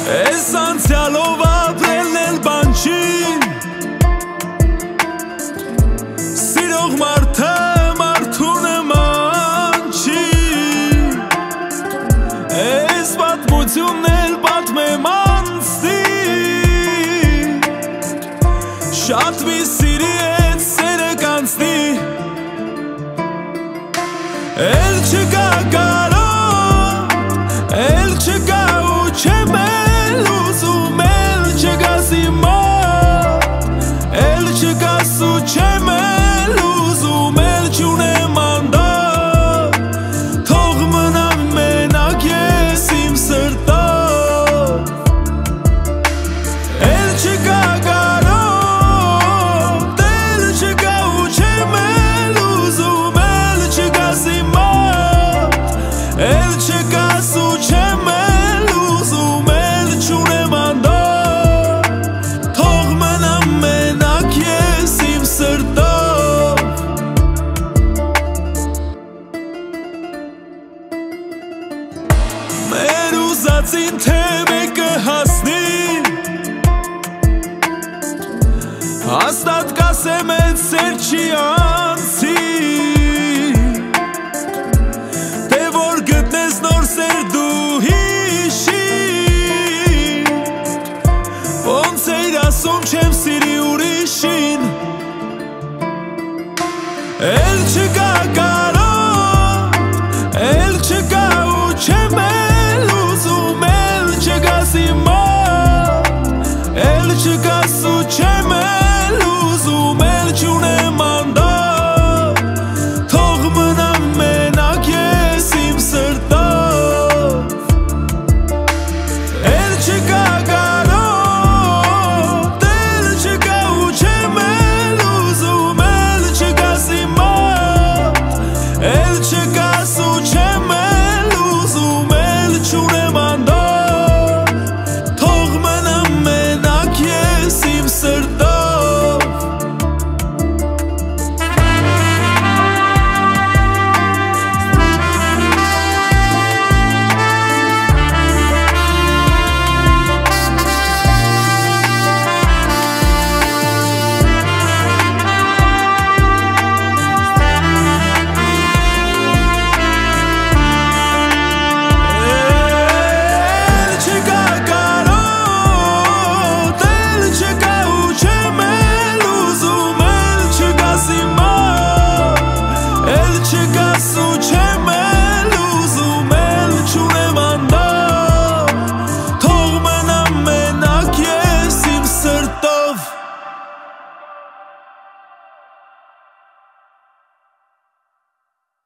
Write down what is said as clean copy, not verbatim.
Es անցյալով ապրելն էլ բան չի Սիրող մարդը մարդու նման չի Es պատմությունն էլ պատմեմ անցնի Շատ մի սիրի հետ սերը կանցնի El չկա կարող, el չկա ու չեմ էլ ուզում El չկաս իմ մոտ, el չկաս ու չեմ էլ ուզում El չունեմ անդոտ, թող մնամ մենակ ես իմ սրտով El չկա կարող, el չկա ու չեմ էլ ուզում El չկաս իմ El չկաս ու չեմ էլ ուզում El չունեմ անդոտ Թող մնամ մենակ ես իմ սրտով Մեր ուզածին թե մեկը հասնի Հաստատ կասեմ էդ սեր չի անցի